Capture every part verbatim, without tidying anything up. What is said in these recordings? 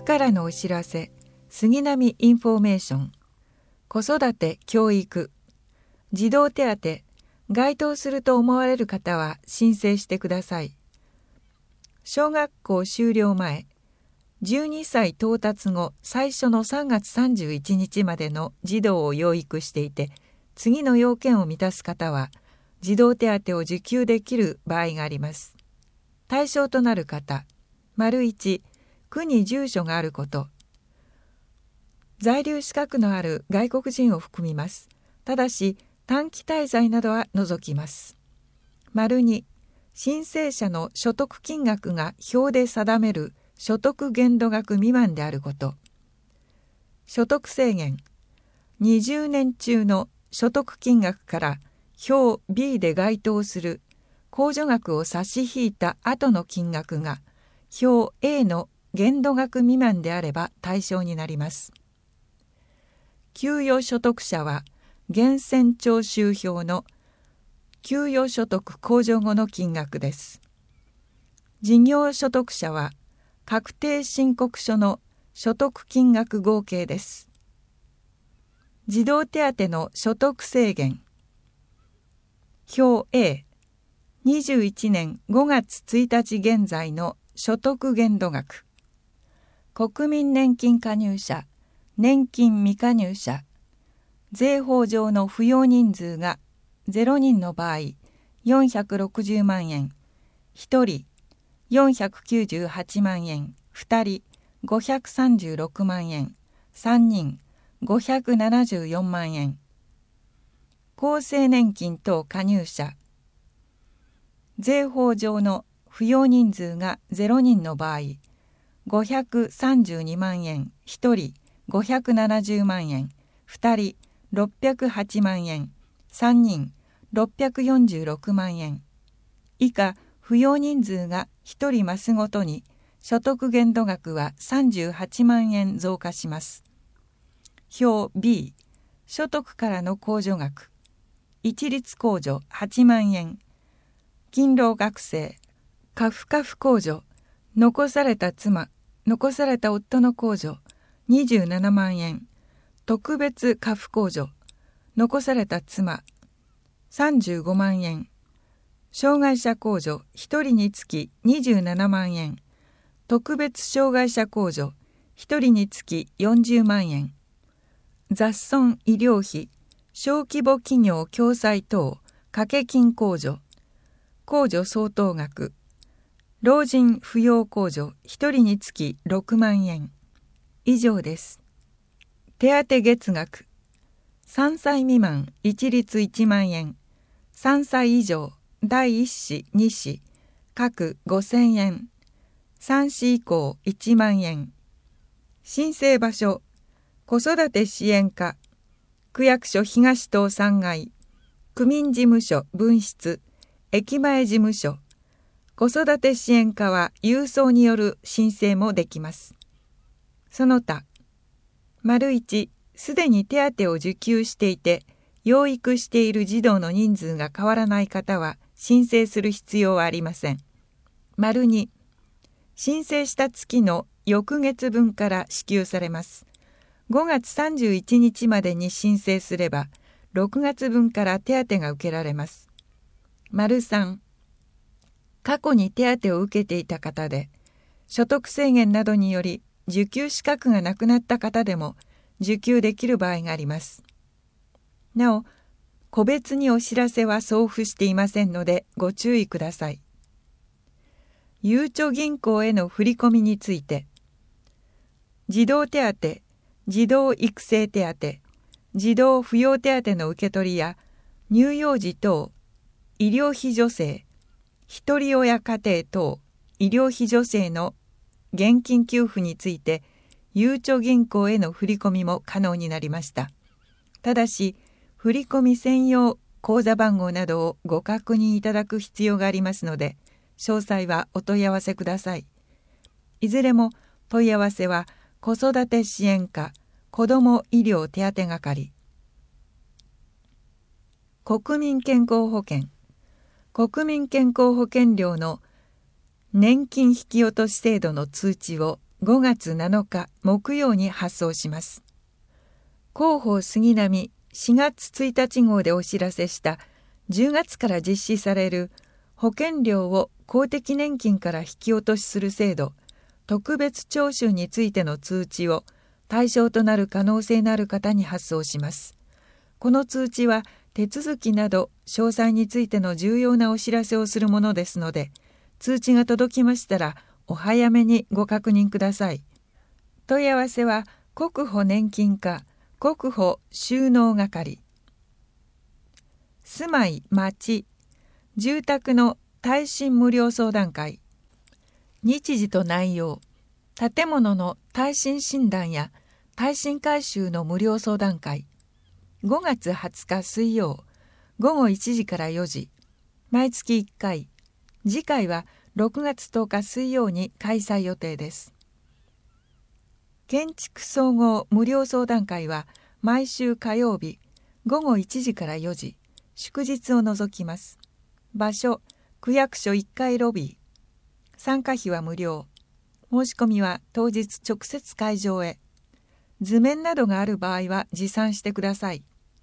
府からのお知らせ、杉並インフォメーション、子育て教育、児童手当、該当すると思われる方は申請してください。小学校修了前、じゅうにさい到達後最初のさんがつさんじゅういちにちまでの児童を養育していて、次の要件を満たす方は児童手当を受給できる場合があります。対象となる方、丸いち、区に住所があること。在留資格のある外国人を含みます。ただし短期滞在などは除きます。丸に、申請者の所得金額が表で定める所得限度額未満であること。所得制限、にじゅうねん中の所得金額から表 ビー で該当する控除額を差し引いた後の金額が表 エー の限度額未満であれば対象になります。給与所得者は源泉徴収票の給与所得控除後の金額です。事業所得者は確定申告書の所得金額合計です。児童手当の所得制限、表 A、にじゅういちねんごがつついたち現在の所得限度額、国民年金加入者、年金未加入者、税法上の扶養人数がゼロにんの場合、よんひゃくろくじゅうまんえん、ひとりよんひゃくきゅうじゅうはちまんえん、ふたりごひゃくさんじゅうろくまんえん、さんにんごひゃくななじゅうよんまんえん。厚生年金等加入者、税法上の扶養人数がゼロにんの場合、ごひゃくさんじゅうにまんえん、ひとりごひゃくななじゅうまんえん、ふたりろっぴゃくはちまんえん、さんにんろっぴゃくよんじゅうろくまんえん。以下、扶養人数がひとり増すごとに所得限度額はさんじゅうはちまんえん増加します。表 ビー、所得からの控除額、一律控除はちまんえん、勤労学生、家父家父控除、残された妻、残された夫の控除にじゅうななまんえん、特別家父控除、残された妻さんじゅうごまんえん、障害者控除ひとりにつきにじゅうななまんえん、特別障害者控除ひとりにつきよんじゅうまんえん、雑損医療費、小規模企業共済等掛け金控除、控除相当額、老人扶養控除ひとりにつきろくまんえん。以上です。手当月額、さんさい未満一律いちまんえん、さんさい以上だいいっ子に子各ごせんえん、さん子以降いちまんえん。申請場所、子育て支援課、区役所東棟さんがい、区民事務所分室、駅前事務所。子育て支援課は郵送による申請もできます。その他、丸いち、すでに手当を受給していて、養育している児童の人数が変わらない方は申請する必要はありません。丸に、申請した月の翌月分から支給されます。ごがつさんじゅういちにちまでに申請すれば、ろくがつぶんから手当が受けられます。丸さん、過去に手当を受けていた方で、所得制限などにより受給資格がなくなった方でも受給できる場合があります。なお、個別にお知らせは送付していませんのでご注意ください。ゆうちょ銀行への振り込みについて、児童手当、児童育成手当、児童扶養手当の受け取りや乳幼児等医療費助成、ひとり親家庭等医療費助成の現金給付について、ゆうちょ銀行への振り込みも可能になりました。ただし、振り込み専用口座番号などをご確認いただく必要がありますので、詳細はお問い合わせください。いずれも問い合わせは子育て支援課子ども医療手当係。国民健康保険、国民健康保険料の年金引き落とし制度の通知をごがつなのか木曜に発送します。広報杉並しがつついたち号でお知らせしたじゅうがつから実施される保険料を公的年金から引き落としする制度、特別徴収についての通知を対象となる可能性のある方に発送します。この通知は手続きなど詳細についての重要なお知らせをするものですので、通知が届きましたらお早めにご確認ください。問い合わせは国保年金課国保収納係。住まい町住宅の耐震無料相談会。日時と内容、建物の耐震診断や耐震改修の無料相談会。ごがつはつか水曜、ごごいちじからよじ、毎月いっかい、次回はろくがつとおか水曜に開催予定です。建築総合無料相談会は毎週火曜日、ごごいちじからよじ、祝日を除きます。場所、区役所いっかいロビー。参加費は無料。申し込みは当日直接会場へ。図面などがある場合は持参してください。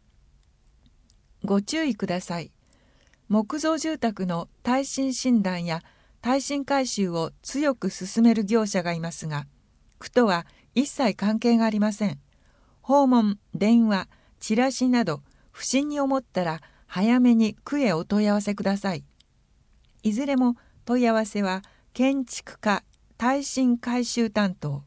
ご注意ください。木造住宅の耐震診断や耐震改修を強く進める業者がいますが、区とは一切関係がありません。訪問、電話、チラシなど不審に思ったら早めに区へお問い合わせください。いずれも問い合わせは建築課耐震改修担当。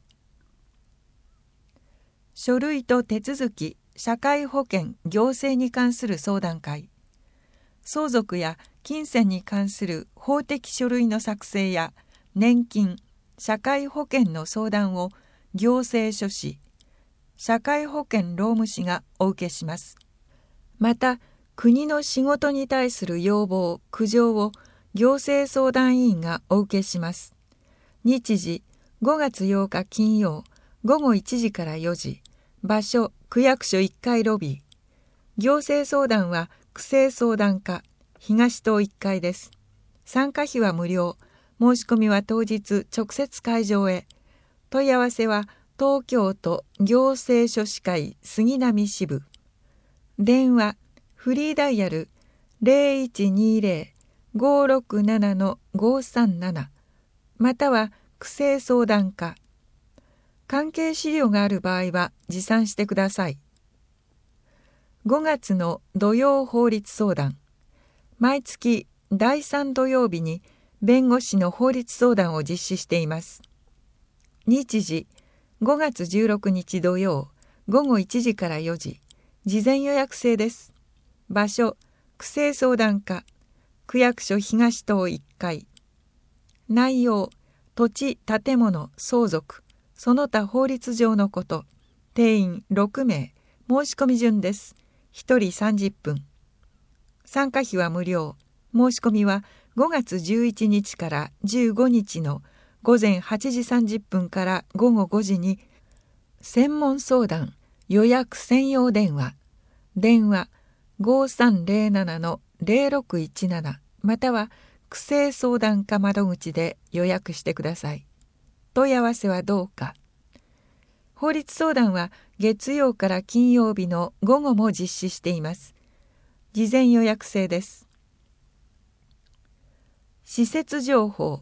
書類と手続き、社会保険、行政に関する相談会。相続や金銭に関する法的書類の作成や年金、社会保険の相談を行政書士、社会保険労務士がお受けします。また、国の仕事に対する要望、苦情を行政相談委員がお受けします。日時、ごがつようか金曜、ごごいちじからよじ、場所、区役所いっかいロビー。行政相談は区政相談課、東棟いっかいです。参加費は無料。申し込みは当日直接会場へ。問い合わせは東京都行政書士会杉並支部。電話、フリーダイヤル ゼロいちにゼロ ごろくなな ごさんなな または区政相談課。関係資料がある場合は持参してください。ごがつの土曜法律相談。毎月だいさん土曜日に弁護士の法律相談を実施しています。日時、ごがつじゅうろくにち土曜、ごごいちじからよじ、事前予約制です。場所、区政相談課、区役所東棟いっかい。内容、土地、建物、相続、その他法律上のこと。定員ろくめい。申し込み順です。ひとりさんじゅっぷん。参加費は無料。申し込みはごがつじゅういちにちからじゅうごにちのごぜんはちじさんじゅっぷんからごごごじに専門相談予約専用電話電話 ごさんゼロなな ゼロろくいちなな または区政相談課窓口で予約してください。問い合わせはどうか。法律相談は月曜から金曜日の午後も実施しています。事前予約制です。施設情報。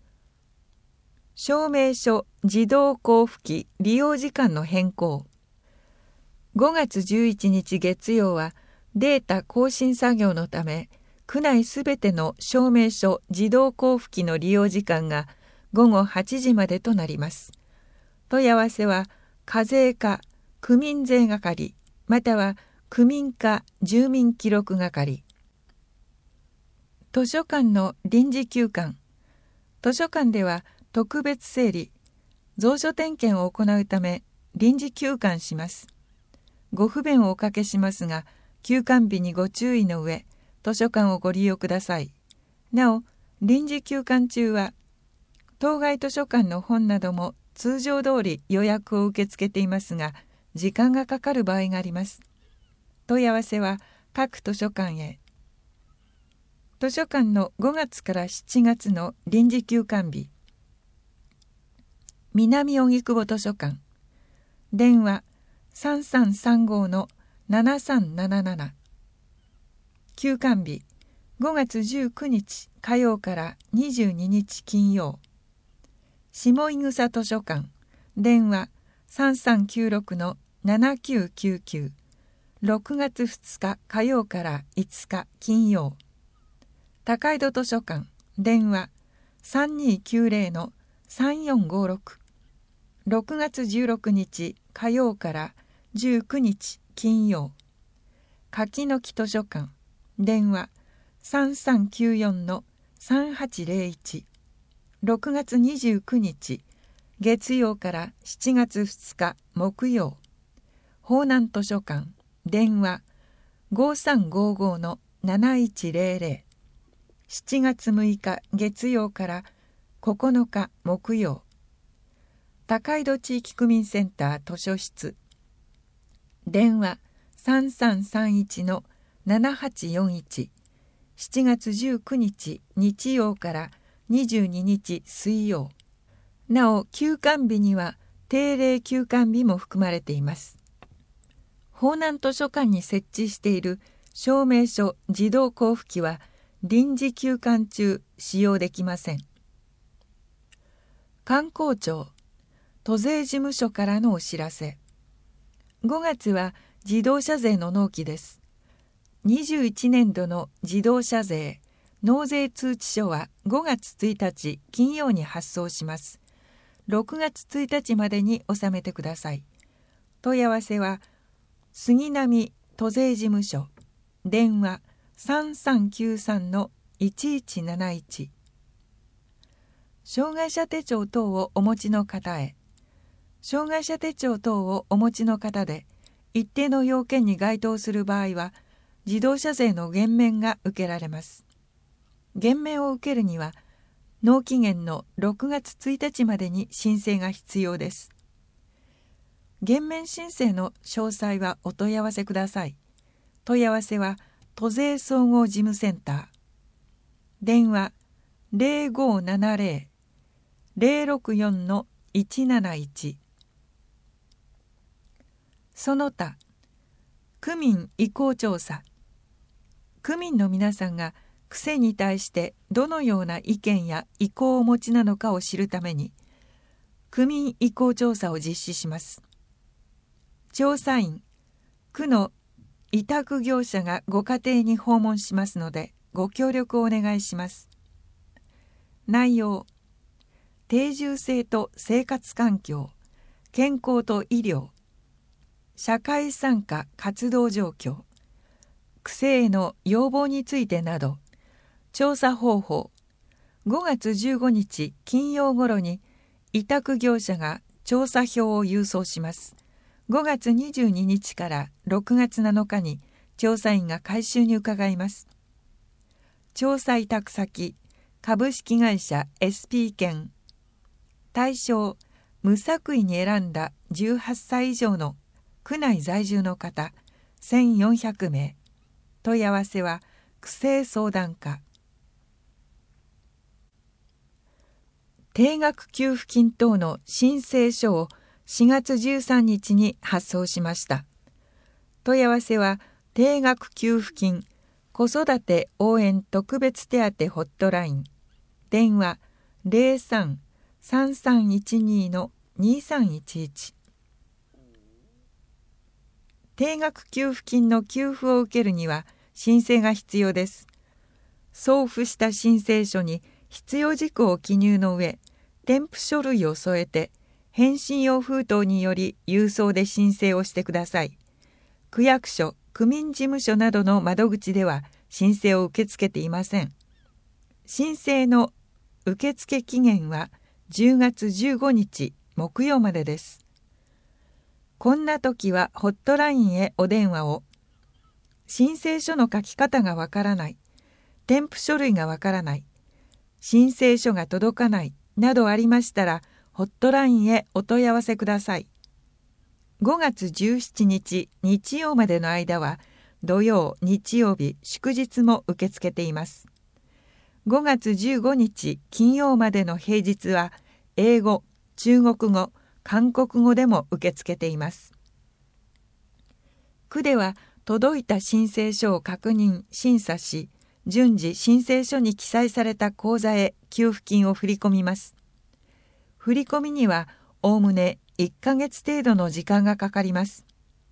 証明書自動交付機利用時間の変更。ごがつじゅういちにち月曜はデータ更新作業のため、区内すべての証明書自動交付機の利用時間がごごはちじまでとなります。問い合わせは課税課区民税係または区民課住民記録係。図書館の臨時休館。図書館では特別整理、蔵書点検を行うため臨時休館します。ご不便をおかけしますが、休館日にご注意の上、図書館をご利用ください。なお、臨時休館中は、当該図書館の本なども通常通り予約を受け付けていますが、時間がかかる場合があります。問い合わせは各図書館へ。図書館のごがつからしちがつの臨時休館日。 南荻窪図書館、電話さんさんさんごのななさんなななな。休館日ごがつじゅうくにち火曜からにじゅうににち金曜。下井草図書館、電話さんさんきゅうろくのななきゅうきゅうきゅう。ろくがつふつか火曜からいつか金曜。高井戸図書館、電話さんにきゅうぜろのさんよんごろく。ろくがつじゅうろくにち火曜からじゅうくにち金曜。柿の木図書館、電話さんさんきゅうよんのさんはちぜろいち。ろくがつにじゅうくにち月曜からしちがつふつか木曜。方南図書館、電話ごさんごごのなないちぜろぜろ。しちがつむいか月曜からここのか木曜。高井戸地域区民センター図書室、電話さんさんさんいちのななはちよんいち。しちがつじゅうくにち日曜からにじゅうににち水曜。なお休館日には定例休館日も含まれています。方南図書館に設置している証明書自動交付機は臨時休館中使用できません。観光庁都税事務所からのお知らせ。ごがつは自動車税の納期です。にじゅういちねんどの自動車税納税通知書はごがつついたち金曜に発送します。ろくがつついたちまでに納めてください。問い合わせは杉並都税事務所、電話さんさんきゅうさんのいちいちなないち。障害者手帳等をお持ちの方へ。障害者手帳等をお持ちの方で一定の要件に該当する場合は自動車税の減免が受けられます。減免を受けるには納期限のろくがつついたちまでに申請が必要です。減免申請の詳細はお問い合わせください。問い合わせは都税総合事務センター、電話ぜろごななぜろ ぜろろくよんのいちなないち。その他区民意向調査。区民の皆さんが区政に対してどのような意見や意向をお持ちなのかを知るために区民意向調査を実施します。調査員、区の委託業者がご家庭に訪問しますのでご協力をお願いします。内容、定住性と生活環境、健康と医療、社会参加活動状況、区政への要望についてなど、調査方法、ごがつじゅうごにち金曜ごろに委託業者が調査票を郵送します。ごがつにじゅうににちからろくがつなのかに調査員が回収に伺います。調査委託先、株式会社 エスピー 券。対象、無作為に選んだじゅうはっさい以上の区内在住の方せんよんひゃくめい。問い合わせは区政相談課。定額給付金等の申請書をしがつじゅうさんにちに発送しました。問い合わせは定額給付金子育て応援特別手当ホットライン、電話ぜろさん さんさんいちにのにさんいちいち。定額給付金の給付を受けるには申請が必要です。送付した申請書に必要事項を記入の上、添付書類を添えて返信用封筒により郵送で申請をしてください。区役所、区民事務所などの窓口では申請を受け付けていません。申請の受付期限はじゅうがつじゅうごにち木曜までです。こんな時はホットラインへお電話を。申請書の書き方がわからない、添付書類がわからない、申請書が届かないなどありましたらホットラインへお問い合わせください。ごがつじゅうしちにち日曜までの間は土曜、日曜日、祝日も受け付けています。ごがつじゅうごにち金曜までの平日は英語、 中国語、韓国語でも受け付けています。区では届いた申請書を確認・審査し、順次申請書に記載された口座へ給付金を振り込みます。振り込みにはおおむねいっかげつ程度の時間がかかります。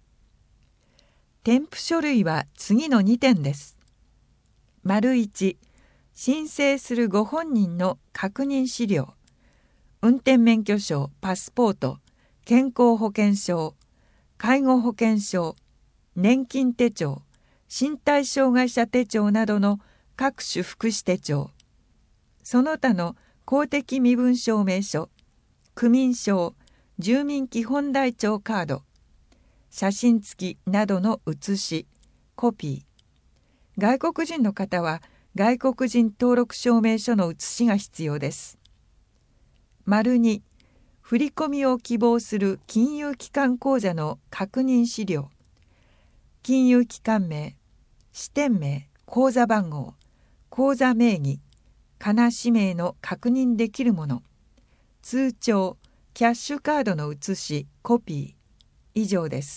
添付書類は次のにてんです。丸いち、申請するご本人の確認資料、運転免許証、パスポート、健康保険証、介護保険証、年金手帳、身体障害者手帳などの各種福祉手帳、その他の公的身分証明書、区民証、住民基本台帳カード、写真付きなどの写し、コピー。外国人の方は外国人登録証明書の写しが必要です。丸に、振込を希望する金融機関口座の確認資料、金融機関名、支店名、口座番号、口座名義、かな氏名の確認できるもの、通帳、キャッシュカードの写し、コピー、以上です。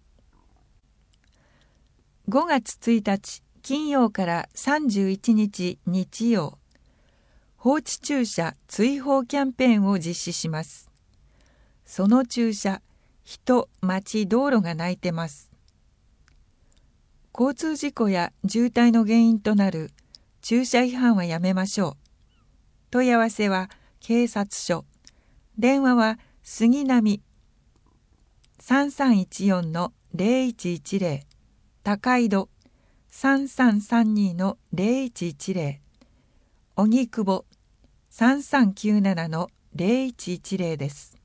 ごがつついたち金曜からさんじゅういちにち日曜、放置駐車追放キャンペーンを実施します。その駐車、人、町、道路が泣いてます。交通事故や渋滞の原因となる駐車違反はやめましょう。問い合わせは警察署。電話は杉並 さんさんいちよんのゼロいちいちゼロ、高井戸 さんさんさんにのゼロいちいちゼロ、荻窪 さんさんきゅうななのゼロいちいちゼロです。